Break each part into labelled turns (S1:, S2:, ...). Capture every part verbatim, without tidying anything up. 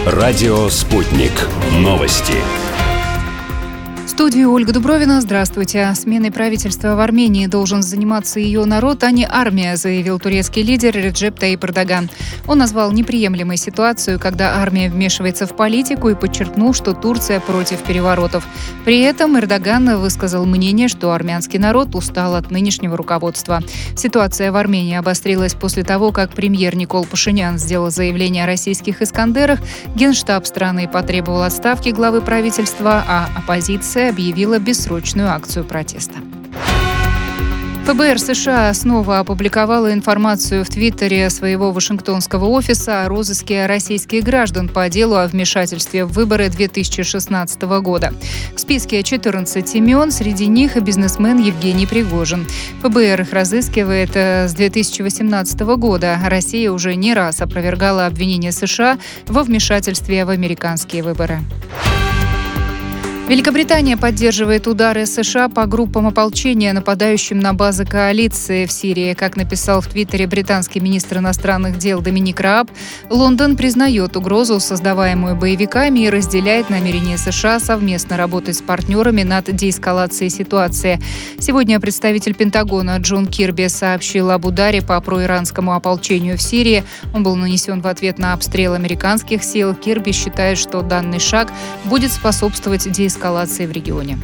S1: Радио «Спутник». Новости.
S2: В студии Ольга Дубровина. Здравствуйте. Сменой правительства в Армении должен заниматься ее народ, а не армия, заявил турецкий лидер Реджеп Таyyip Эрдоган. Он назвал неприемлемой ситуацию, когда армия вмешивается в политику, и подчеркнул, что Турция против переворотов. При этом Эрдоган высказал мнение, что армянский народ устал от нынешнего руководства. Ситуация в Армении обострилась после того, как премьер Никол Пашинян сделал заявление о российских «Искандерах», Генштаб страны потребовал отставки главы правительства, а оппозиция объявила бессрочную акцию протеста. ФБР США снова опубликовала информацию в Твиттере своего вашингтонского офиса о розыске российских граждан по делу о вмешательстве в выборы две тысячи шестнадцатого года. В списке четырнадцать имен, среди них и бизнесмен Евгений Пригожин. ФБР их разыскивает с две тысячи восемнадцатого года. Россия уже не раз опровергала обвинения США во вмешательстве в американские выборы. Великобритания поддерживает удары США по группам ополчения, нападающим на базы коалиции в Сирии. Как написал в Твиттере британский министр иностранных дел Доминик Рааб, Лондон признает угрозу, создаваемую боевиками, и разделяет намерение США совместно работать с партнерами над деэскалацией ситуации. Сегодня представитель Пентагона Джон Кирби сообщил об ударе по проиранскому ополчению в Сирии. Он был нанесен в ответ на обстрел американских сил. Кирби считает, что данный шаг будет способствовать деэскалации эскалации в регионе.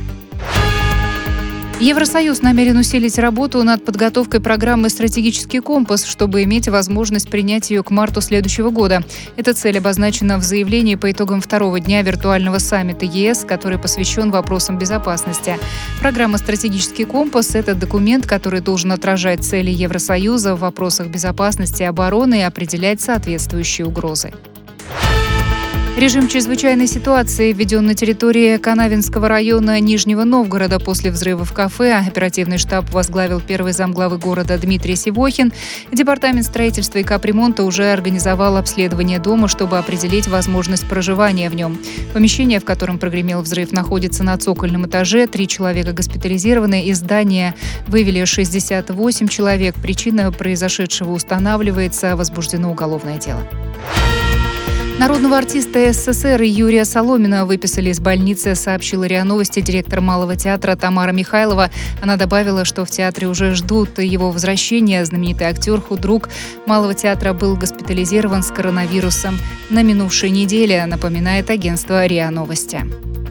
S2: Евросоюз намерен усилить работу над подготовкой программы «Стратегический компас», чтобы иметь возможность принять ее к марту следующего года. Эта цель обозначена в заявлении по итогам второго дня виртуального саммита ЕС, который посвящен вопросам безопасности. Программа «Стратегический компас» — это документ, который должен отражать цели Евросоюза в вопросах безопасности и обороны и определять соответствующие угрозы. Режим чрезвычайной ситуации введен на территории Канавинского района Нижнего Новгорода после взрыва в кафе. Оперативный штаб возглавил первый замглавы города Дмитрий Сивохин. Департамент строительства и капремонта уже организовал обследование дома, чтобы определить возможность проживания в нем. Помещение, в котором прогремел взрыв, находится на цокольном этаже. Три человека госпитализированы. Из здания вывели шестьдесят восемь человек. Причина произошедшего устанавливается. Возбуждено уголовное дело. Народного артиста СССР Юрия Соломина выписали из больницы, сообщила РИА Новости директор Малого театра Тамара Михайлова. Она добавила, что в театре уже ждут его возвращения. Знаменитый актер, худрук Малого театра был госпитализирован с коронавирусом на минувшей неделе, напоминает агентство РИА Новости.